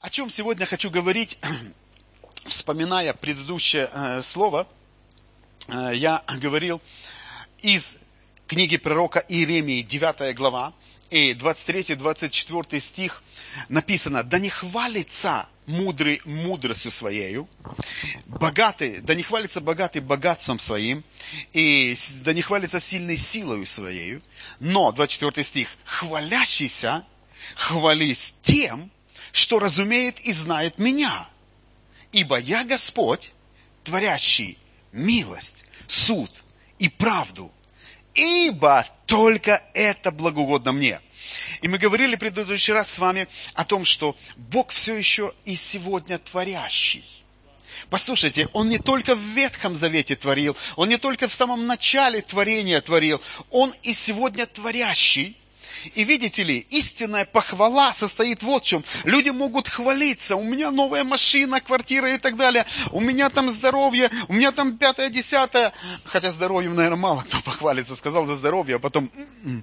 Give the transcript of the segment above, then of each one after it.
о чем сегодня хочу говорить, вспоминая предыдущее слово, я говорил из книги пророка Иеремии, 9 глава, и 23-24 стих написано: «Да не хвалится мудрый мудростью своею, богатый, да не хвалится богатый богатством своим, и да не хвалится сильной силою своею, но», 24 стих, «хвалящийся, хвались тем, что разумеет и знает меня, ибо я Господь, творящий милость, суд и правду, ибо только это благоугодно мне». И мы говорили в предыдущий раз с вами о том, что Бог все еще и сегодня творящий. Послушайте, Он не только в Ветхом Завете творил, Он не только в самом начале творения творил, Он и сегодня творящий. И видите ли, истинная похвала состоит вот в чем. Люди могут хвалиться: у меня новая машина, квартира и так далее, у меня там здоровье, у меня там 5-10. Хотя здоровьем, наверное, мало кто похвалится, сказал за здоровье, а потом...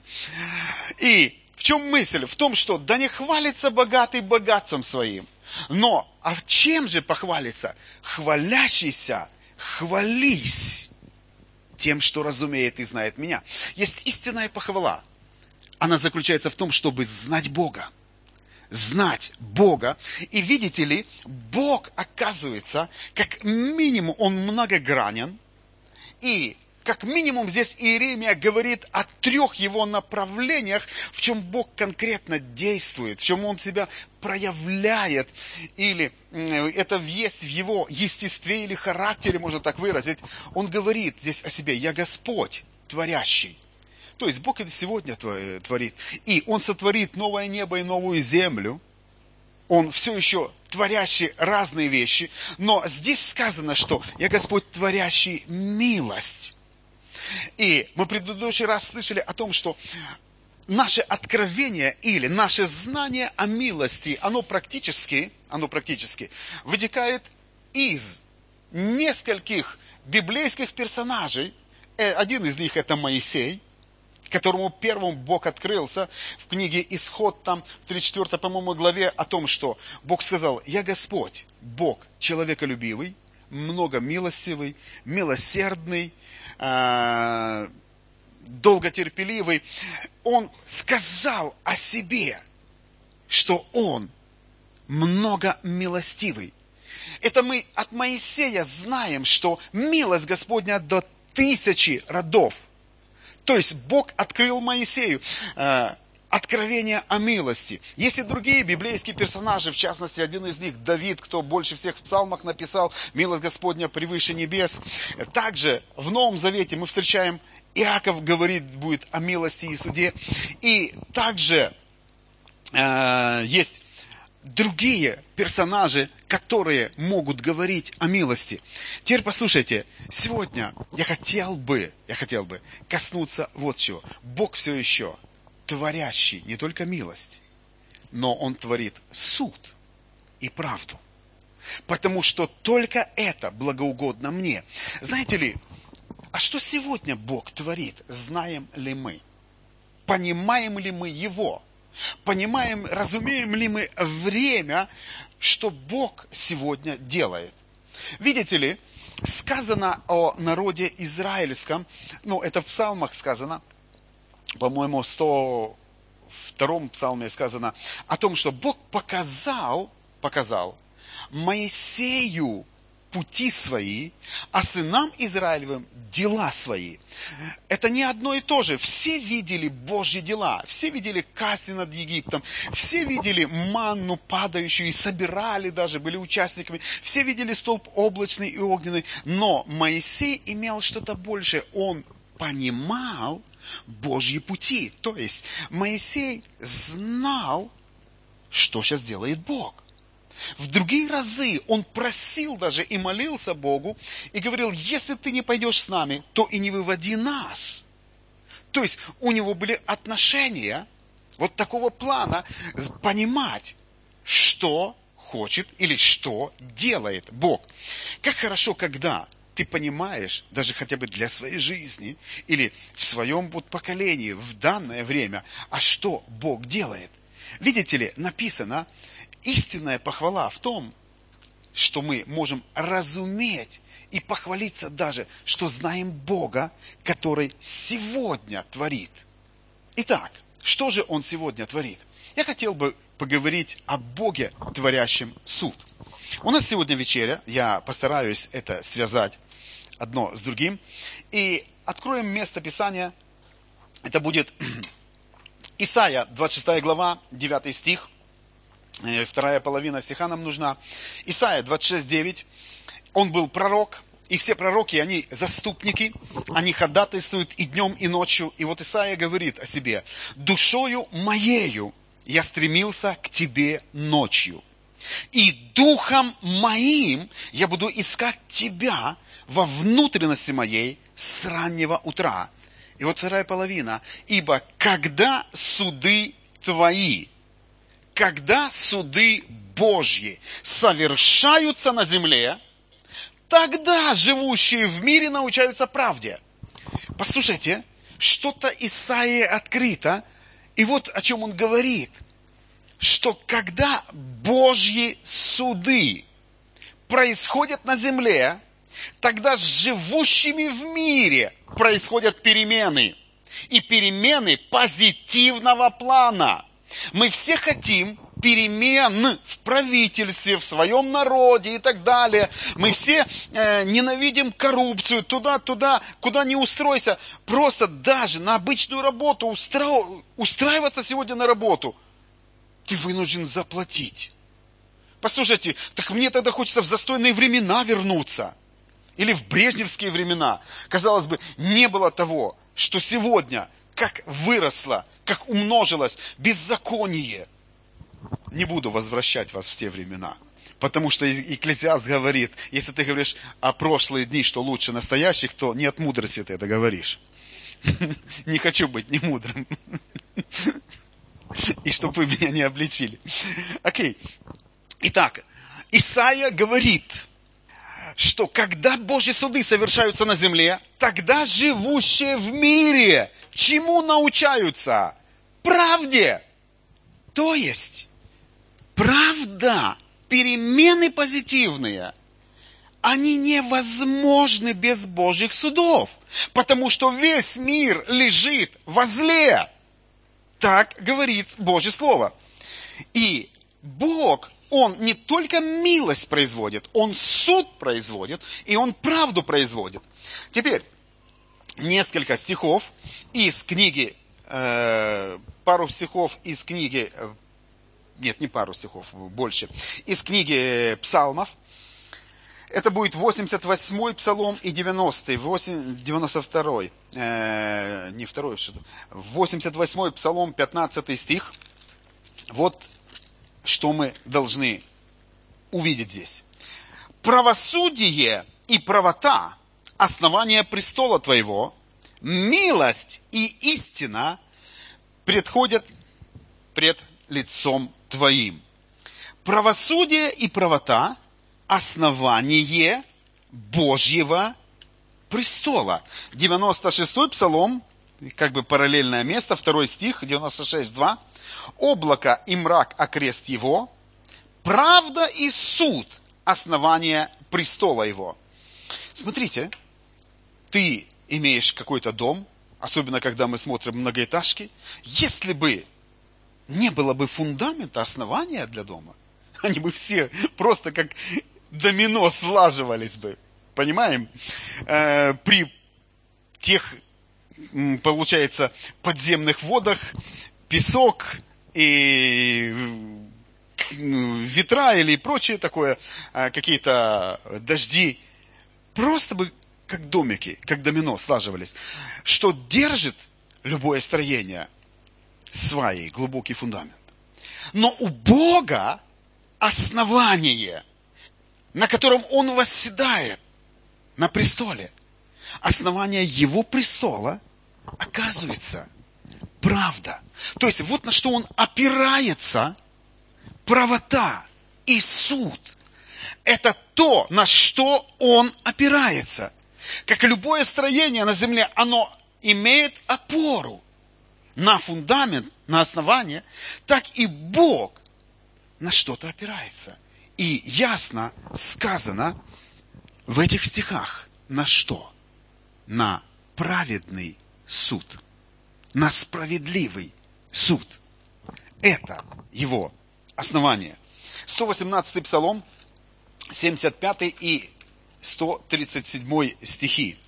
И в чем мысль? В том, что да не хвалится богатый богатством своим. Но, а чем же похвалиться? Хвалящийся, хвались тем, что разумеет и знает меня. Есть истинная похвала. Она заключается в том, чтобы знать Бога. Знать Бога. И видите ли, Бог, оказывается, как минимум, Он многогранен. И как минимум здесь Иеремия говорит о 3 его направлениях, в чем Бог конкретно действует, в чем Он себя проявляет. Или это есть в Его естестве или характере, можно так выразить. Он говорит здесь о себе: «Я Господь, творящий». То есть Бог это сегодня творит. И Он сотворит новое небо и новую землю. Он все еще творящий разные вещи. Но здесь сказано, что «Я Господь, творящий милость». И мы в предыдущий раз слышали о том, что наше откровение или наше знание о милости, оно практически вытекает из нескольких библейских персонажей. Один из них это Моисей, которому первым Бог открылся в книге Исход, там в 34, по-моему, главе, о том, что Бог сказал: «Я Господь, Бог человеколюбивый, многомилостивый, милосердный, долготерпеливый». Он сказал о себе, что Он многомилостивый. Это мы от Моисея знаем, что милость Господня до 1000 родов. То есть Бог открыл Моисею откровение о милости. Есть и другие библейские персонажи, в частности, один из них Давид, кто больше всех в псалмах написал: «Милость Господня превыше небес». Также в Новом Завете мы встречаем, Иаков говорит будет о милости и суде. И также есть другие персонажи, которые могут говорить о милости. Теперь послушайте, сегодня я хотел бы коснуться вот чего. Бог все еще творящий не только милость, но Он творит суд и правду. Потому что только это благоугодно мне. Знаете ли, а что сегодня Бог творит? Знаем ли мы? Понимаем ли мы Его? Понимаем, разумеем ли мы время, что Бог сегодня делает? Видите ли, сказано о народе израильском, это в псалмах сказано, по-моему, в 102-м псалме сказано о том, что Бог показал Моисею пути свои, а сынам Израилевым дела свои. Это не одно и то же. Все видели Божьи дела, все видели казни над Египтом, все видели манну падающую и собирали даже, были участниками, все видели столб облачный и огненный, но Моисей имел что-то большее. Он понимал Божьи пути. То есть Моисей знал, что сейчас делает Бог. В другие разы он просил даже и молился Богу и говорил: если ты не пойдешь с нами, то и не выводи нас. То есть у него были отношения вот такого плана, понимать, что хочет или что делает Бог. Как хорошо, когда ты понимаешь, даже хотя бы для своей жизни или в своем поколении, в данное время, а что Бог делает. Видите ли, написано: истинная похвала в том, что мы можем разуметь и похвалиться даже, что знаем Бога, который сегодня творит. Итак, что же Он сегодня творит? Я хотел бы поговорить о Боге, творящем суд. У нас сегодня вечеря, я постараюсь это связать одно с другим. И откроем место Писания. Это будет Исайя, 26 глава, 9 стих. Вторая половина стиха нам нужна. Исайя 26:9. Он был пророк, и все пророки, они заступники, они ходатайствуют и днем, и ночью. И вот Исайя говорит о себе: «Душою моею я стремился к тебе ночью, и духом моим я буду искать тебя во внутренности моей с раннего утра». И вот вторая половина. «Ибо когда суды твои, когда суды Божьи совершаются на земле, тогда живущие в мире научаются правде». Послушайте, что-то Исаии открыто, и вот о чем он говорит, что когда Божьи суды происходят на земле, тогда с живущими в мире происходят перемены. И перемены позитивного плана. Мы все хотим перемен в правительстве, в своем народе и так далее. Мы все ненавидим коррупцию, туда, куда не устройся. Просто даже на обычную работу устраиваться сегодня на работу ты вынужден заплатить. Послушайте, так мне тогда хочется в застойные времена вернуться. Или в брежневские времена. Казалось бы, не было того, что сегодня, как выросло, как умножилось беззаконие. Не буду возвращать вас в те времена. Потому что Экклесиаст говорит, если ты говоришь о прошлые дни, что лучше настоящих, то не от мудрости ты это говоришь. Не хочу быть немудрым. И чтобы вы меня не обличили. Окей. Итак, Исайя говорит, что когда Божьи суды совершаются на земле, тогда живущие в мире чему научаются? Правде. То есть, правда, перемены позитивные, они невозможны без Божьих судов, потому что весь мир лежит во зле. Так говорит Божье Слово. И Бог, Он не только милость производит, Он суд производит, и Он правду производит. Теперь, несколько стихов из книги, пару стихов из книги, нет, не пару стихов, больше, из книги Псалмов. Это будет 88-й Псалом и 90-й, 92-й, не второй, 88-й Псалом, 15 стих. Вот что мы должны увидеть здесь. «Правосудие и правота – основание престола твоего, милость и истина предходят пред лицом твоим». Правосудие и правота – основание Божьего престола. 96-й Псалом, как бы параллельное место, 2 стих, 96:2. «Облако и мрак окрест его, правда и суд основание престола его». Смотрите, ты имеешь какой-то дом, особенно когда мы смотрим многоэтажки, если бы не было бы фундамента, основания для дома, они бы все просто как домино слаживались бы. Понимаем? При тех, получается, подземных водах песок и ветра или прочее такое, какие-то дожди, просто бы как домики, как домино слаживались. Что держит любое строение? Сваи, глубокий фундамент. Но у Бога основание, на котором Он восседает на престоле, основание Его престола, оказывается, правда. То есть вот на что Он опирается, правота и суд. Это то, на что Он опирается. Как и любое строение на земле, оно имеет опору на фундамент, на основание, так и Бог на что-то опирается. И ясно сказано в этих стихах. На что? На праведный суд. На справедливый суд. Это его основание. 118-й Псалом, 75 и 137 стихи.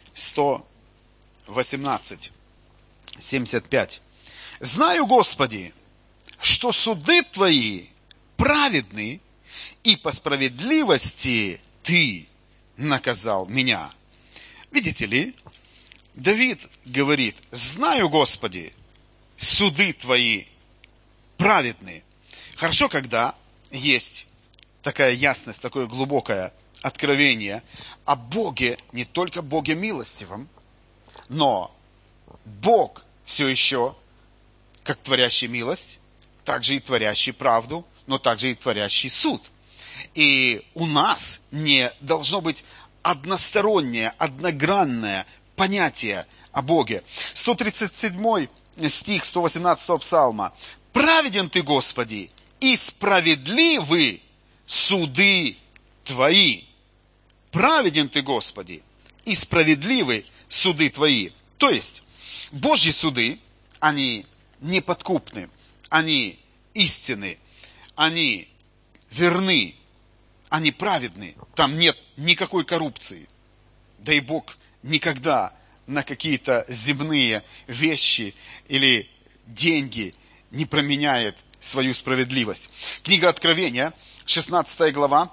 118, 75. «Знаю, Господи, что суды Твои праведны, и по справедливости Ты наказал меня». Видите ли, Давид говорит: «Знаю, Господи, суды Твои праведны». Хорошо, когда есть такая ясность, такое глубокое откровение о Боге, не только Боге милостивом, но Бог все еще, как творящий милость, также и творящий правду, но также и творящий суд. И у нас не должно быть одностороннее, одногранное понятие о Боге. 137 стих 118 псалма. «Праведен Ты, Господи, и справедливы суды Твои». Праведен Ты, Господи, и справедливы суды Твои. То есть, Божьи суды, они неподкупны, они истинны, они верны, они праведны. Там нет никакой коррупции. Да и Бог никогда на какие-то земные вещи или деньги не променяет свою справедливость. Книга Откровения, 16 глава,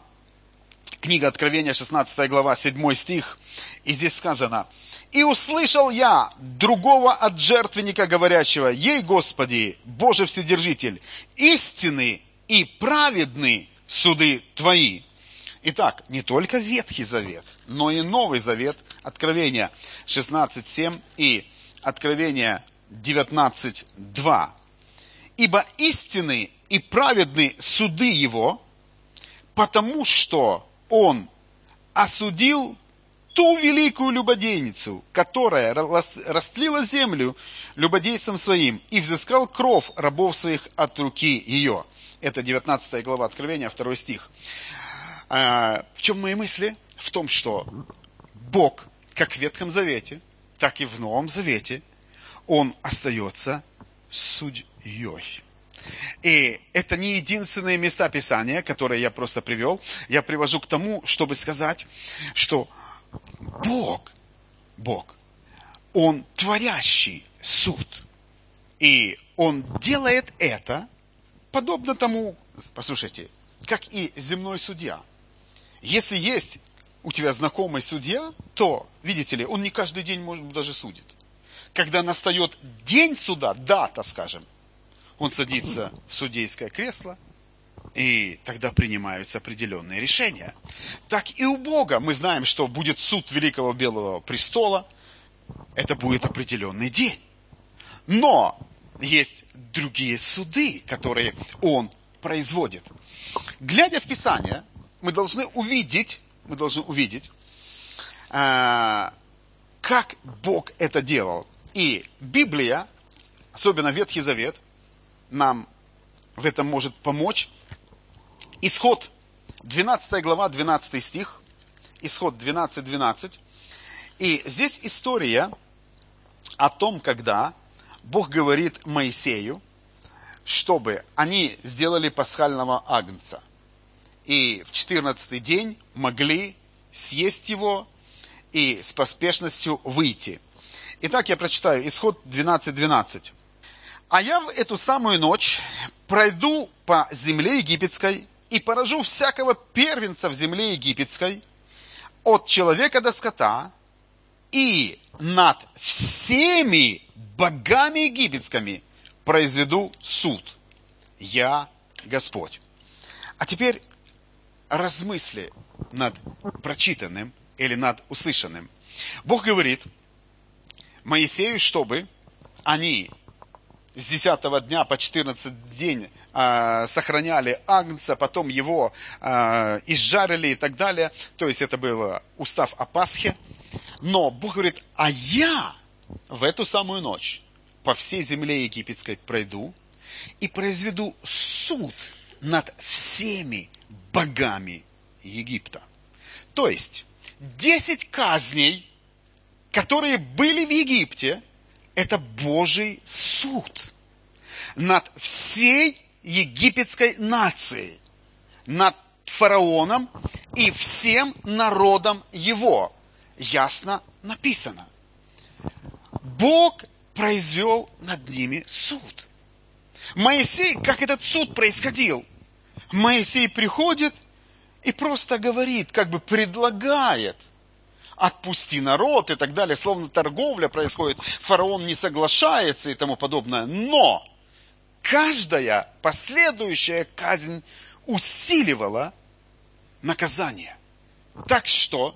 7 стих, и здесь сказано: «И услышал я другого от жертвенника, говорящего: Ей, Господи, Боже Вседержитель, истинны и праведны суды Твои». Итак, не только Ветхий Завет, но и Новый Завет, Откровение 16.7 и Откровение 19.2. «Ибо истинны и праведны суды Его, потому что Он осудил ту великую любодейницу, которая растлила землю любодейцам своим, и взыскал кров рабов своих от руки ее». Это 19 глава Откровения, 2 стих. В чем мои мысли? В том, что Бог, как в Ветхом Завете, так и в Новом Завете, Он остается судьей. И это не единственные места Писания, которые я просто привел. Я привожу к тому, чтобы сказать, что Бог, Он творящий суд. И Он делает это подобно тому, послушайте, как и земной судья. Если есть у тебя знакомый судья, то, видите ли, он не каждый день, может быть, даже судит. Когда настает день суда, дата, скажем, он садится в судейское кресло, и тогда принимаются определенные решения. Так и у Бога. Мы знаем, что будет суд Великого Белого Престола. Это будет определенный день. Но есть другие суды, которые Он производит. Глядя в Писание, мы должны увидеть, как Бог это делал. И Библия, особенно Ветхий Завет, нам в этом может помочь. Исход, 12 глава, 12 стих. Исход 12:12. И здесь история о том, когда Бог говорит Моисею, чтобы они сделали пасхального агнца. И в 14-й день могли съесть его и с поспешностью выйти. Итак, я прочитаю Исход 12:12. «А я в эту самую ночь пройду по земле египетской и поражу всякого первенца в земле египетской, от человека до скота, и над всеми богами египетскими произведу суд. Я Господь». А теперь размысли над прочитанным или над услышанным. Бог говорит Моисею, чтобы они с 10-го дня по 14-й день сохраняли агнца, потом его изжарили и так далее. То есть это был устав о Пасхе. Но Бог говорит: а я в эту самую ночь по всей земле египетской пройду и произведу суд над всеми богами Египта. То есть, 10 казней, которые были в Египте, это Божий суд над всей египетской нацией, над фараоном и всем народом его. Ясно написано. Бог произвел над ними суд. Моисей, как этот суд происходил? Моисей приходит и просто говорит, как бы предлагает: отпусти народ и так далее, словно торговля происходит, фараон не соглашается и тому подобное. Но каждая последующая казнь усиливала наказание. Так что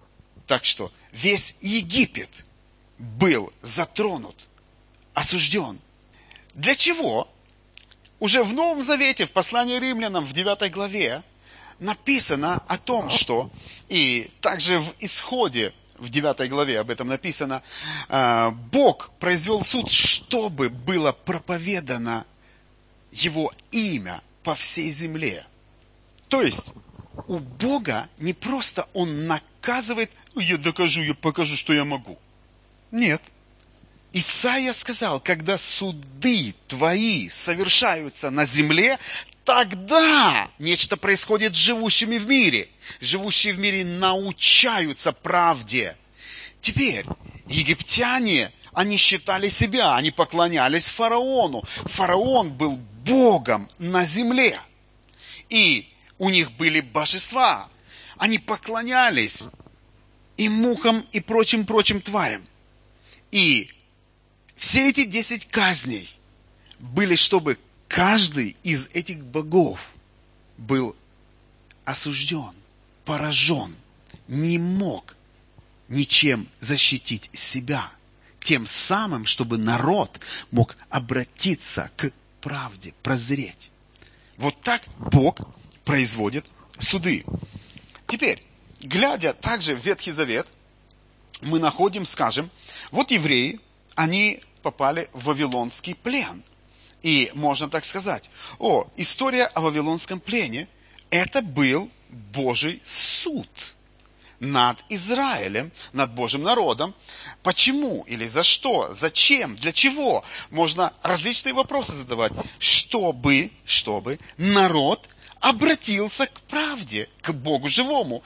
весь Египет был затронут, осужден. Для чего? Уже в Новом Завете, в послании римлянам, в 9 главе, написано о том, что, и также в Исходе, в 9 главе об этом написано, Бог произвел суд, чтобы было проповедано Его имя по всей земле. То есть, у Бога не просто Он наказывает: я докажу, я покажу, что я могу. Нет. Исаия сказал: когда суды твои совершаются на земле, тогда нечто происходит с живущими в мире. Живущие в мире научаются правде. Теперь египтяне, они считали себя, они поклонялись фараону. Фараон был богом на земле. И у них были божества. Они поклонялись и мухам, и прочим тварям. И все эти 10 казней были, чтобы каждый из этих богов был осужден, поражен, не мог ничем защитить себя. Тем самым, чтобы народ мог обратиться к правде, прозреть. Вот так Бог производит суды. Теперь, глядя также в Ветхий Завет, мы находим, скажем, вот евреи, они попали в вавилонский плен. И можно так сказать: история о вавилонском плене – это был Божий суд над Израилем, над Божьим народом. Почему или за что, зачем, для чего? Можно различные вопросы задавать. Чтобы народ обратился к правде, к Богу живому.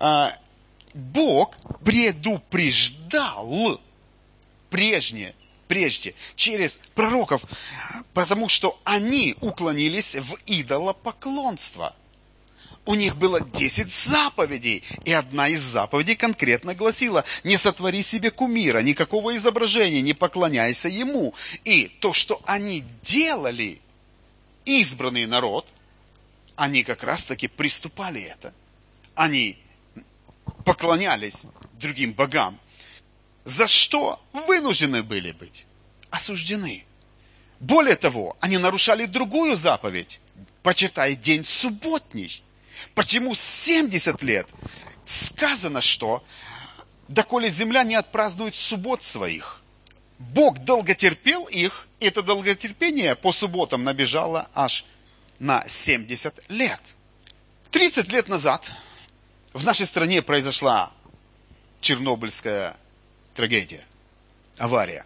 Бог предупреждал прежде через пророков, потому что они уклонились в идолопоклонство. У них было 10 заповедей, и одна из заповедей конкретно гласила: не сотвори себе кумира, никакого изображения, не поклоняйся ему. И то, что они делали, избранный народ, они как раз таки приступали это. Они поклонялись другим богам, за что вынуждены были быть осуждены. Более того, они нарушали другую заповедь: почитай день субботний. Почему 70 лет сказано, что доколе земля не отпразднует суббот своих? Бог долго терпел их, и это долготерпение по субботам набежало аж на 70 лет. 30 лет назад в нашей стране произошла Чернобыльская трагедия, авария.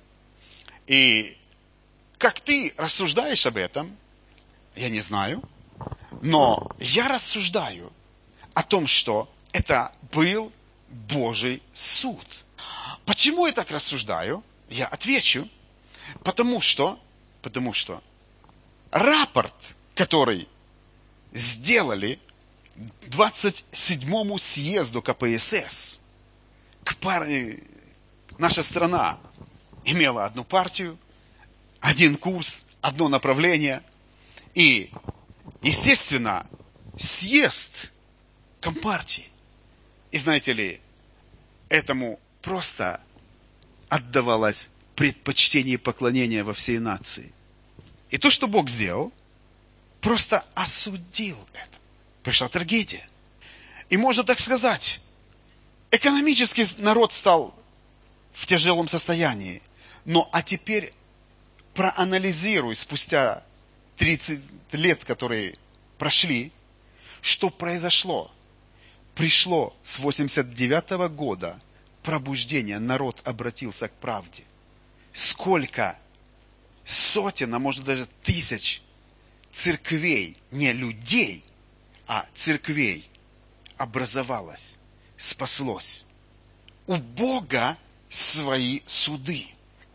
И как ты рассуждаешь об этом, я не знаю, но я рассуждаю о том, что это был Божий суд. Почему я так рассуждаю? Я отвечу. Потому что рапорт, который сделали 27-му съезду КПСС, наша страна имела одну партию, один курс, одно направление. И, естественно, съезд Компартии. И знаете ли, этому просто отдавалось предпочтение и поклонение во всей нации. И то, что Бог сделал, просто осудил это. Пришла трагедия. И можно так сказать, экономически народ стал в тяжелом состоянии. А теперь проанализируй спустя 30 лет, которые прошли, что произошло? Пришло с 89 года пробуждение, народ обратился к правде. Сколько сотен, а может даже тысяч церквей, не людей, а церквей образовалось, спаслось. У Бога свои суды.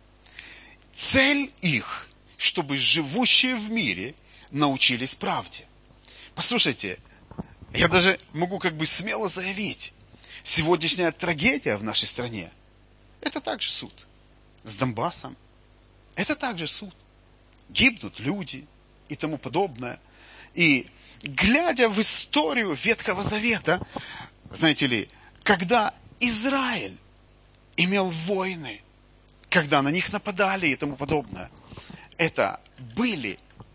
Цель их, чтобы живущие в мире научились правде. Послушайте, я даже могу смело заявить, сегодняшняя трагедия в нашей стране – это также суд. С Донбассом – это также суд. Гибнут люди и тому подобное. И глядя в историю Ветхого Завета, знаете ли, когда Израиль имел войны, когда на них нападали и тому подобное, это были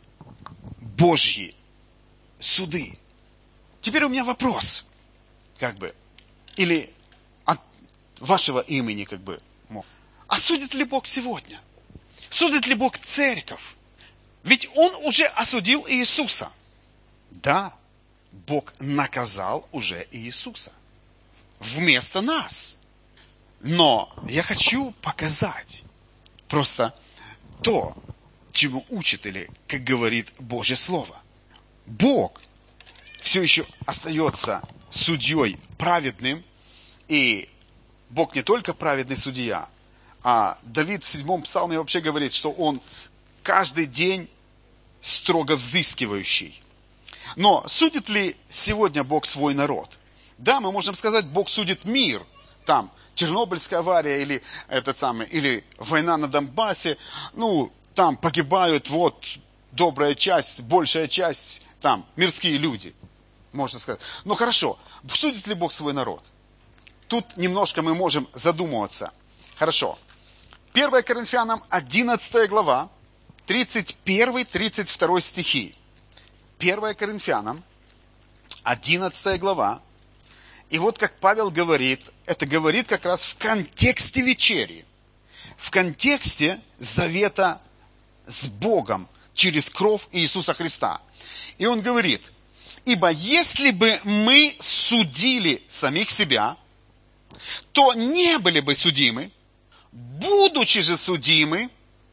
Божьи суды. Теперь у меня вопрос, или от вашего имени, а судит ли Бог сегодня? Судит ли Бог церковь? Ведь Он уже осудил Иисуса. Да, Бог наказал уже Иисуса. Вместо нас. Но я хочу показать просто то, чему учит или, как говорит Божье Слово. Бог все еще остается судьей праведным, и Бог не только праведный судья, а Давид в 7 псалме вообще говорит, что он каждый день строго взыскивающий. Но судит ли сегодня Бог свой народ? Да, мы можем сказать, Бог судит мир. Там Чернобыльская авария или война на Донбассе. Там погибают добрая часть, большая часть, там мирские люди. Можно сказать. Но хорошо, судит ли Бог свой народ? Тут немножко мы можем задумываться. Хорошо. 1 Коринфянам 11 глава, 31-32 стихи. 1 Коринфянам 11 глава. И как Павел говорит, это говорит как раз в контексте вечери. В контексте завета с Богом через кровь Иисуса Христа. И он говорит: ибо если бы мы судили самих себя, то не были бы судимы, будучи же судимы,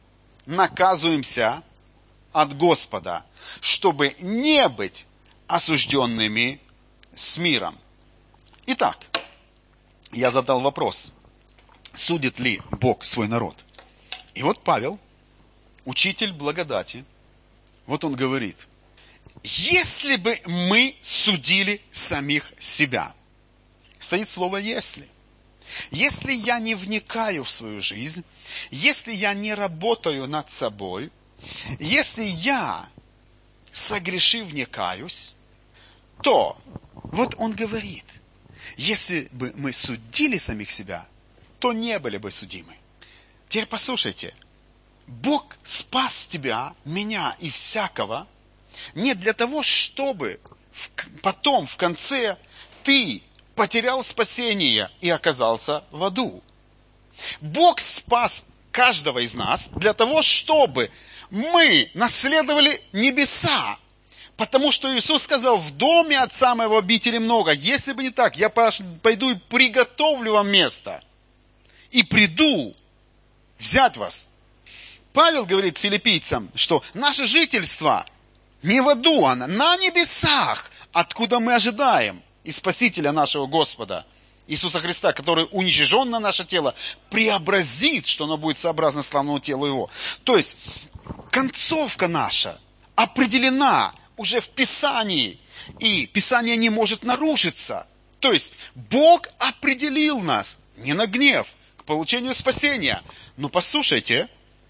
наказуемся от Господа, чтобы не быть осужденными с миром. Итак, я задал вопрос, судит ли Бог свой народ? И Павел, учитель благодати, он говорит: если бы мы судили самих себя. Стоит слово «если». Если я не вникаю в свою жизнь, если я не работаю над собой, если я, согрешив, не каюсь, то он говорит, если бы мы судили самих себя, то не были бы судимы. Теперь послушайте, Бог спас тебя, меня и всякого не для того, чтобы потом, в конце, ты потерял спасение и оказался в аду. Бог спас каждого из нас для того, чтобы мы наследовали небеса. Потому что Иисус сказал: в доме Отца моего обители много. Если бы не так, я пойду и приготовлю вам место. И приду взять вас. Павел говорит филиппийцам, что наше жительство не в аду, а на небесах, откуда мы ожидаем и Спасителя нашего Господа Иисуса Христа, который уничижен на наше тело, преобразит, что оно будет сообразно славному телу Его. То есть, концовка наша определена уже в Писании, и Писание не может нарушиться. То есть, Бог определил нас не на гнев, к получению спасения. Но послушайте,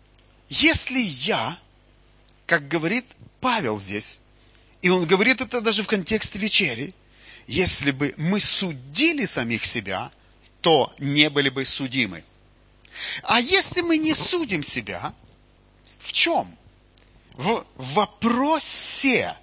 если я, как говорит Павел здесь, и он говорит это даже в контексте вечери, если бы мы судили самих себя, то не были бы судимы. А если мы не судим себя, в чем? В вопросе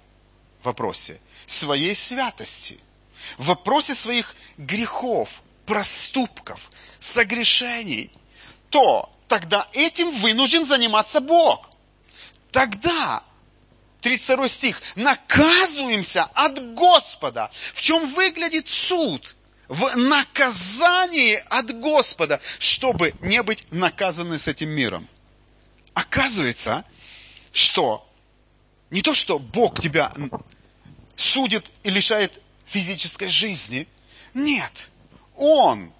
своей святости, в вопросе своих грехов, проступков, согрешений, то тогда этим вынужден заниматься Бог. Тогда 32 стих. Наказуемся от Господа. В чем выглядит суд? В наказании от Господа, чтобы не быть наказаны с этим миром. Оказывается, что не то, что Бог тебя судит и лишает физической жизни. Нет. Он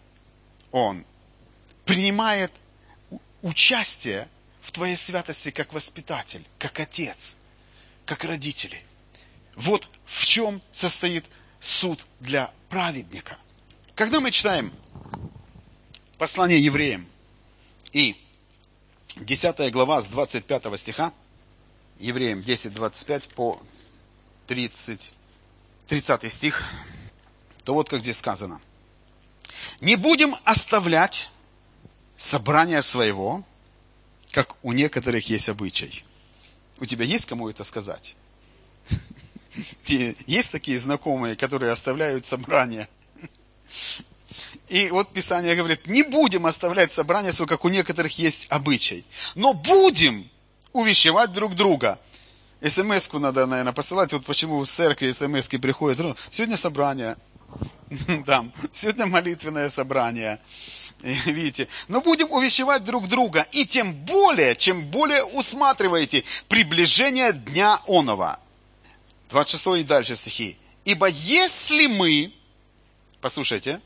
принимает участие в твоей святости как воспитатель, как отец, как родители. Вот в чем состоит суд для праведника. Когда мы читаем послание евреям и 10 глава с 25 стиха, евреям 10:25 по 30 стих, то вот как здесь сказано. Не будем оставлять собрания своего, как у некоторых есть обычай. У тебя есть кому это сказать? Есть такие знакомые, которые оставляют собрания? И вот Писание говорит, не будем оставлять собрания своего, как у некоторых есть обычай, но будем увещевать друг друга. СМС-ку надо, наверное, посылать. Вот почему в церкви СМС-ки приходят. Сегодня собрание. Там, сегодня молитвенное собрание. Видите. Но будем увещевать друг друга. И тем более, чем более усматриваете приближение дня оного. 26 и дальше стихи. Ибо если мы, послушайте,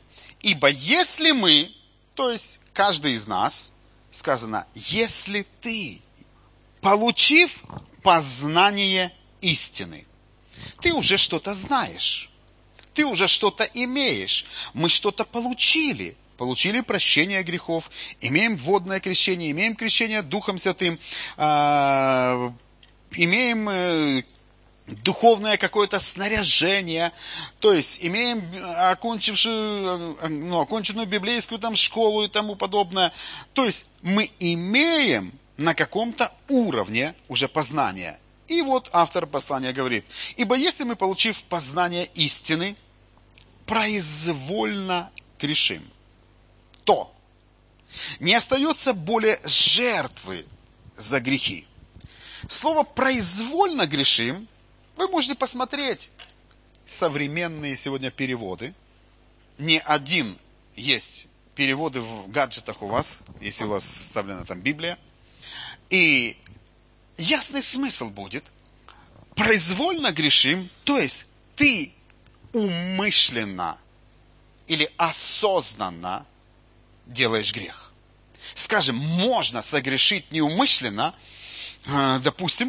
то есть каждый из нас, сказано, если ты, получив познание истины, ты уже что-то знаешь, ты уже что-то имеешь, мы что-то получили прощение грехов, имеем водное крещение, имеем крещение Духом Святым, имеем духовное какое-то снаряжение, то есть имеем оконченную библейскую там школу и тому подобное. То есть мы имеем на каком-то уровне уже познания. И вот автор послания говорит, ибо если мы, получив познание истины, произвольно грешим, то не остается более жертвы за грехи. Слово «произвольно грешим» вы можете посмотреть современные сегодня переводы. Не один есть переводы в гаджетах у вас, если у вас вставлена там Библия. И ясный смысл будет, произвольно грешим, то есть ты умышленно или осознанно делаешь грех. Скажем, можно согрешить неумышленно, допустим,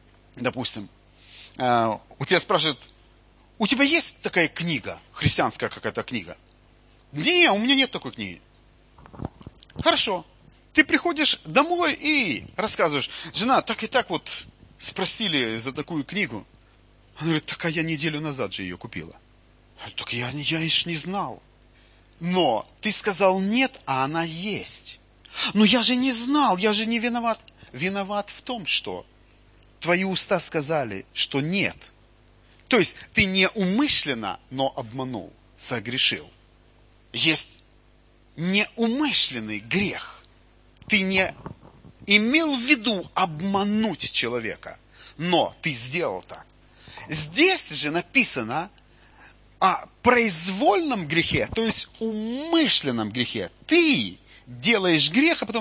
у тебя спрашивают, у тебя есть такая книга, христианская какая-то книга? Не, у меня нет такой книги. Хорошо. Ты приходишь домой и рассказываешь, жена, так и так вот спросили за такую книгу. Она говорит, так а я неделю назад же ее купила. Так я ж не знал. Но ты сказал нет, а она есть. Но я же не знал, я же не виноват. Виноват в том, что твои уста сказали, что нет. То есть ты не умышленно, но обманул, согрешил. Есть неумышленный грех. Ты не имел в виду обмануть человека, но ты сделал так. Здесь же написано о произвольном грехе, то есть умышленном грехе. Ты делаешь грех, а потом,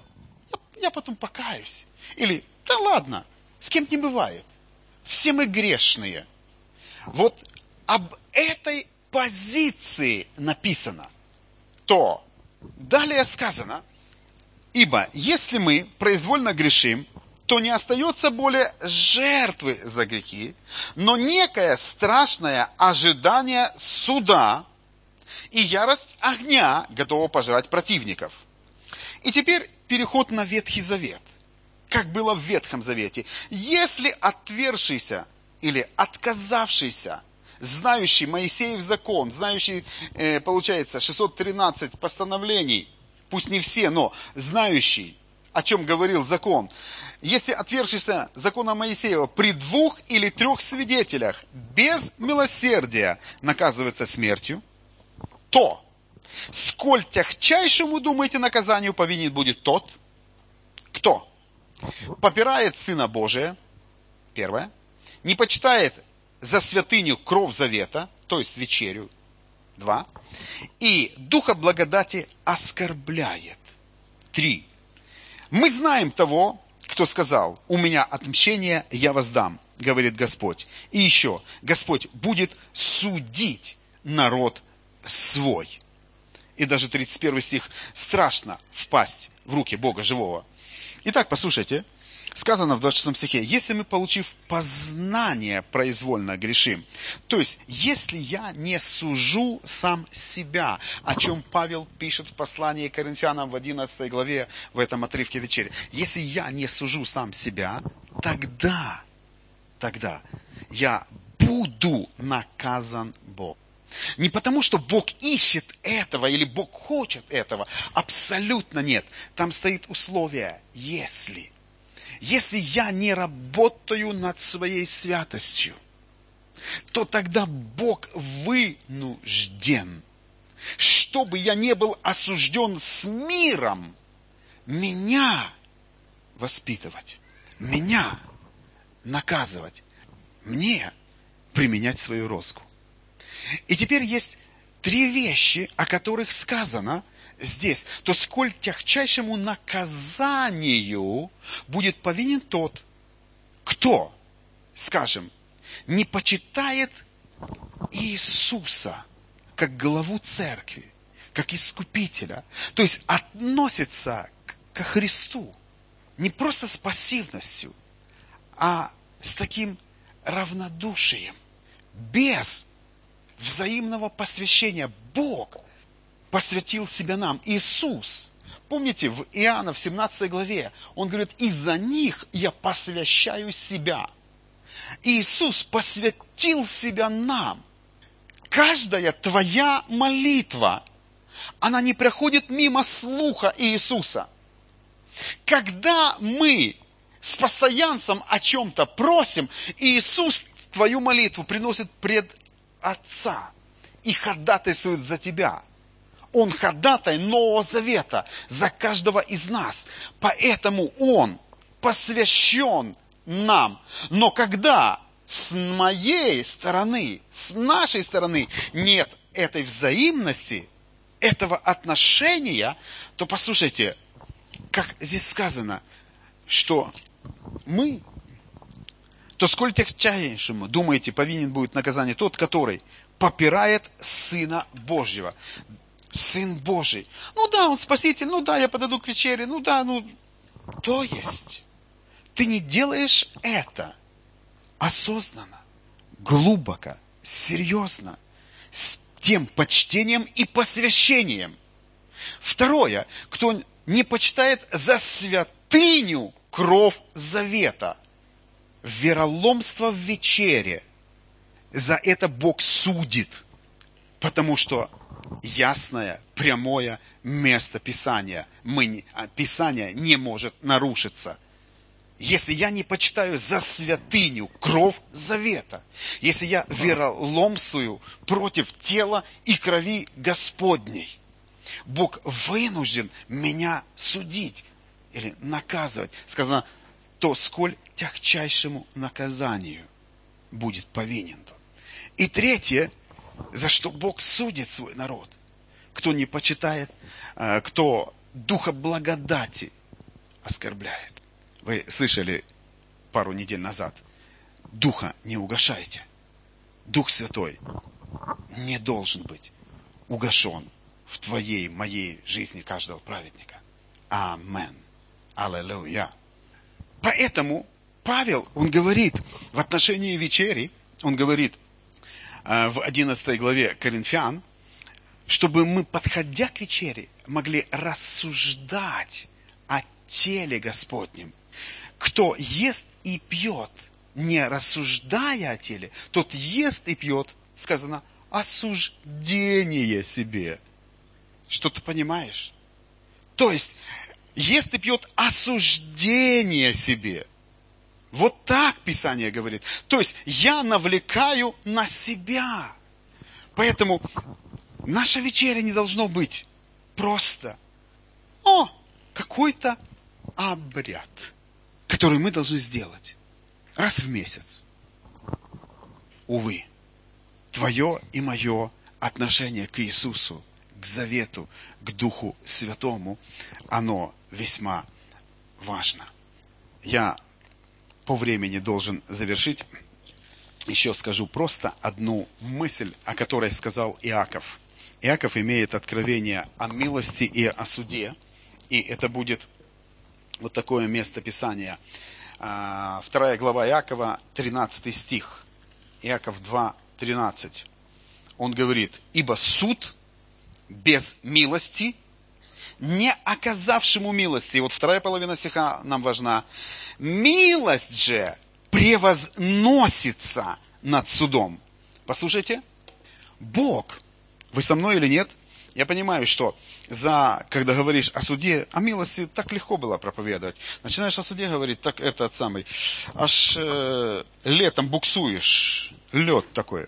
я потом покаюсь. Или, да ладно, с кем не бывает. Все мы грешные. Вот об этой позиции написано. То далее сказано, ибо если мы произвольно грешим, то не остается более жертвы за грехи, но некое страшное ожидание суда и ярость огня, готова пожрать противников. И теперь переход на Ветхий Завет. Как было в Ветхом Завете. Если отвергшийся или отказавшийся, знающий Моисеев закон, знающий, получается, 613 постановлений, пусть не все, но знающий, о чем говорил закон, если отвергшийся закона Моисеева при 2 или 3 свидетелях без милосердия наказывается смертью, то сколь тягчайшему, думаете, наказанию повинен будет тот, кто попирает Сына Божия, первое, не почитает за святыню кровь завета, то есть вечерю, 2, и духа благодати оскорбляет, 3. Мы знаем того, кто сказал: у меня отмщение, я воздам, говорит Господь. И еще, Господь будет судить народ свой. И даже 31 стих: страшно впасть в руки Бога живого. Итак, послушайте, сказано в 26 стихе: если мы, получив познание, произвольно грешим, то есть, если я не сужу сам себя, о чем Павел пишет в послании к Коринфянам в 11 главе, в этом отрывке вечери, если я не сужу сам себя, тогда я буду наказан Богом. Не потому, что Бог ищет этого или Бог хочет этого. Абсолютно нет. Там стоит условие «если». Если я не работаю над своей святостью, то тогда Бог вынужден, чтобы я не был осужден с миром, меня воспитывать, меня наказывать, мне применять свою розгу. И теперь есть 3 вещи, о которых сказано здесь. То сколь тягчайшему наказанию будет повинен тот, кто, скажем, не почитает Иисуса как главу церкви, как искупителя. То есть относится ко Христу не просто с пассивностью, а с таким равнодушием, без взаимного посвящения. Бог посвятил себя нам. Иисус, помните, в Иоанна в 17 главе, Он говорит: из-за них я посвящаю себя. Иисус посвятил себя нам. Каждая твоя молитва, она не проходит мимо слуха Иисуса. Когда мы с постоянством о чем-то просим, Иисус твою молитву приносит пред Отца и ходатайствует за тебя. Он ходатай Нового Завета за каждого из нас. Поэтому Он посвящен нам. Но когда с моей стороны, с нашей стороны нет этой взаимности, этого отношения, то послушайте, как здесь сказано, что мы, то сколь тягчайшему, думаете, повинен будет наказание тот, который попирает Сына Божьего. Сын Божий. Ну да, Он Спаситель, ну да, я подойду к вечере, ну да, ну... То есть, ты не делаешь это осознанно, глубоко, серьезно, с тем почтением и посвящением. Второе, кто не почитает за святыню кровь завета, вероломство в вечере, за это Бог судит, потому что ясное, прямое место Писания, Писание не может нарушиться. Если я не почитаю за святыню кровь завета, если я вероломствую против тела и крови Господней, Бог вынужден меня судить или наказывать. Сказано, то сколь тягчайшему наказанию будет повинен тот. И третье, за что Бог судит свой народ. Кто не почитает, кто духа благодати оскорбляет. Вы слышали пару недель назад: духа не угашайте. Дух Святой не должен быть угашен в твоей, моей жизни каждого праведника. Амен. Аллилуйя. Поэтому Павел, он говорит в отношении вечери, он говорит в 11 главе Коринфян, чтобы мы, подходя к вечере, могли рассуждать о теле Господнем. Кто ест и пьет, не рассуждая о теле, тот ест и пьет, сказано, осуждение себе. Что ты понимаешь? То есть, ест и пьет осуждение себе. Вот так Писание говорит. То есть, я навлекаю на себя. Поэтому наша вечеря не должно быть просто какой-то обряд, который мы должны сделать раз в месяц. увы, твое и мое отношение к Иисусу, к завету, к Духу Святому, оно весьма важно. Я по времени должен завершить. Еще скажу просто одну мысль, о которой сказал Иаков. Иаков имеет откровение о милости и о суде. И это будет вот такое место Писания. 2 глава Иакова, 13 стих. Иаков 2:13. Он говорит: «Ибо суд без милости, не оказавшему милости». Вот вторая половина стиха нам важна. «Милость же превозносится над судом». Послушайте, Бог, вы со мной или нет? Я понимаю, что когда говоришь о суде, о милости, так легко было проповедовать. Начинаешь о суде говорить, так этот самый, аж летом буксуешь, лед такой.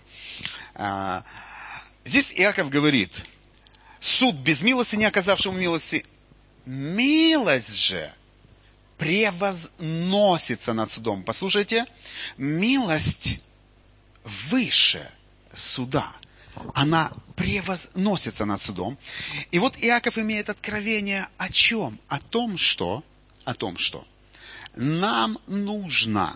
Здесь Иаков говорит: суд без милости, не оказавшему милости, милость же превозносится над судом. Послушайте, милость выше суда. Она превозносится над судом. И вот Иаков имеет откровение о чем? О том, что нам нужно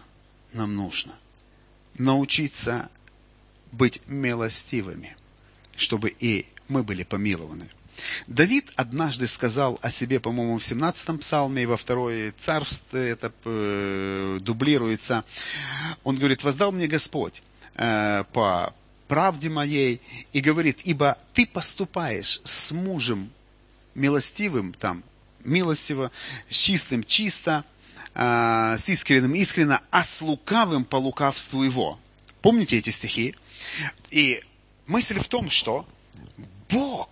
научиться быть милостивыми, чтобы и мы были помилованы. Давид однажды сказал о себе, по-моему, в 17-м псалме и во 2 Царстве, это дублируется. Он говорит: «Воздал мне Господь по правде моей», и говорит: «Ибо ты поступаешь с мужем милостивым, милостиво, с чистым чисто, с искренним искренно, а с лукавым по лукавству его». Помните эти стихи? И мысль в том, что Бог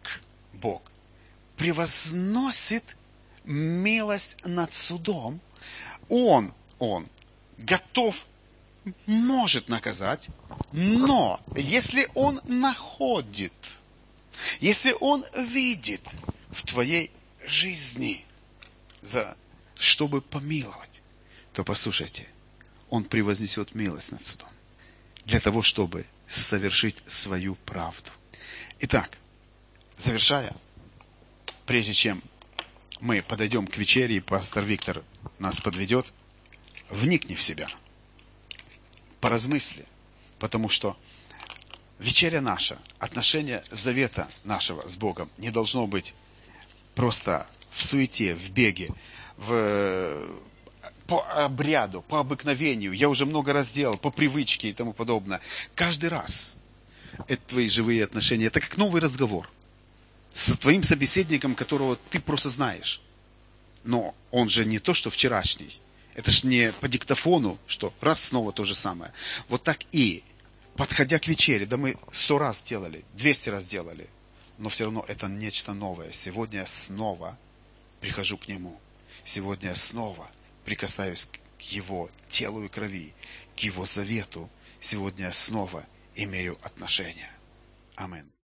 превозносит милость над судом. Он может наказать, но если Он находит, если Он видит в твоей жизни, чтобы помиловать, то послушайте, Он превознесет милость над судом для того, чтобы совершить свою правду. Итак, завершая, прежде чем мы подойдем к вечере, и пастор Виктор нас подведет, вникни в себя, поразмысли, потому что вечеря наша, отношение завета нашего с Богом не должно быть просто в суете, в беге, по обряду, по обыкновению. Я уже много раз делал, по привычке и тому подобное. Каждый раз это твои живые отношения. Это как новый разговор с твоим собеседником, которого ты просто знаешь. Но он же не то, что вчерашний. Это же не по диктофону, что раз снова то же самое. Вот так и, подходя к вечере, да мы 100 раз делали, 200 раз делали, но все равно это нечто новое. Сегодня я снова прихожу к Нему. Сегодня я снова прикасаюсь к Его телу и крови, к Его завету. Сегодня я снова имею отношение. Аминь.